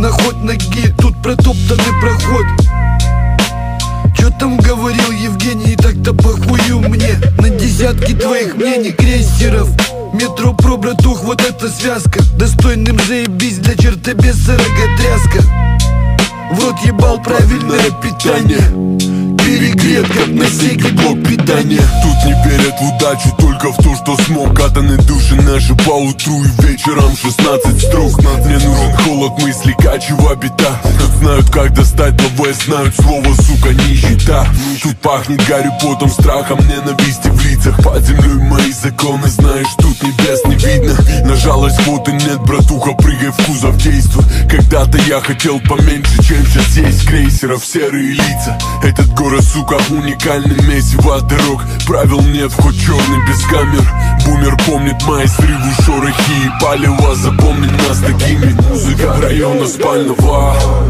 на ход ноги, тут протоптанный проход. Чё там говорил Евгений, так-то похую мне на десятки твоих мнений, крейсеров. Метро про, братух, вот эта связка. Достойным заебись для чертобеса роготряска. В рот ебал правильное питание, перегрет, как на секе блок питания. Тут не верят в удачу, только в то, что смог. Катаны души наши по утру и вечером 16 строк. Мне нужен холод мысли, качева бита. Тут знают, как достать новое, знают слово, сука, нищета. Тут пахнет Гарри Потом, страхом, ненависти в лицах. Под землей мои законы, знаешь, тут небес не видно. На жалость квоты нет, братуха, прыгай в кузов, действуй. Когда-то я хотел поменьше, чем сейчас есть. Крейсеров серые лица. Этот город, сука, уникальный, месиво дорог. Правил нет, вход черный без камер. Бумер помнит мои срывы, шорохи и палево. Запомнит нас такими. Музыка района спального.